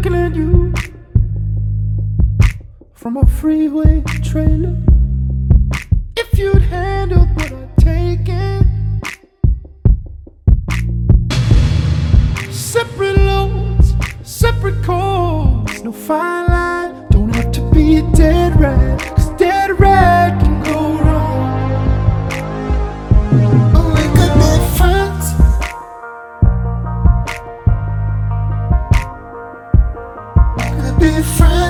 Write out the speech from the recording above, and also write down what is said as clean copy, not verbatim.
looking at you from a freeway trailer. If you'd handled what I'd taken, separate loads, separate calls, no fine line, don't have to be a dead rat, 'cause dead rat can go wrong. Oh, make a difference. Make a difference.